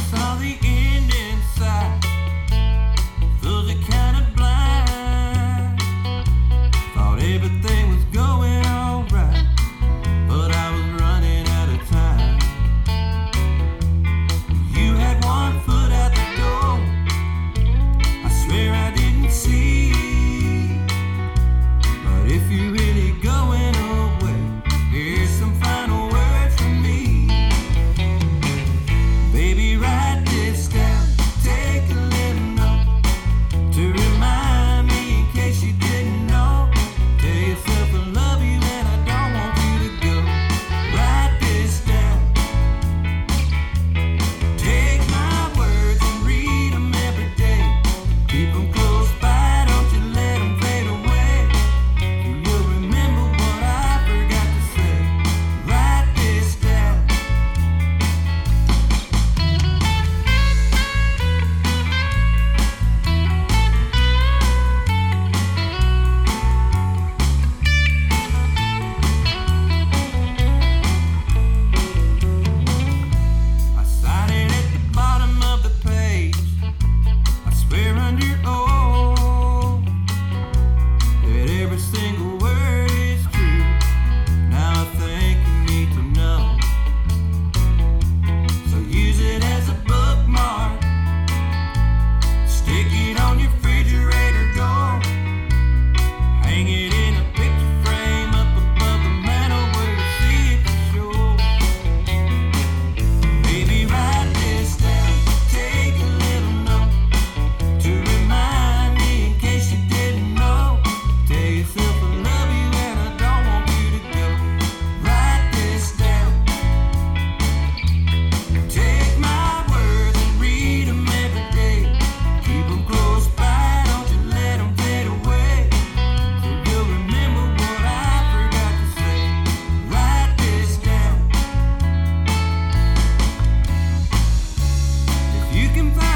Saw the end in sight, felt it kinda blind. Thought everything was going alright, but I was running out of time. You had one foot out the door, I swear I didn't see. But if you're really going away, here's some final words from me. Baby, write this down, take a little note to remind me in case you didn't know. Tell yourself I love you and I don't want you to go. Write this down, take my words and read them every day. Keep them close by, don't you let them fade away. You'll remember what I forgot to say. Write this down. I signed it at the bottom of the page. I swear under oath that every single word is true. Now I think you need to know. So use it as a bookmark. Stick it on your refrigerator door. Hang it in a picture frame up above the mantle where you see it for sure. Baby, write this down, take a little note to remind me in case you didn't know. Tell yourself I love you and I don't want you to go. Write this down, take my words and read them every day. Keep them close by, don't you let them fade away. So you'll remember what I forgot to say. Write this down. If you can find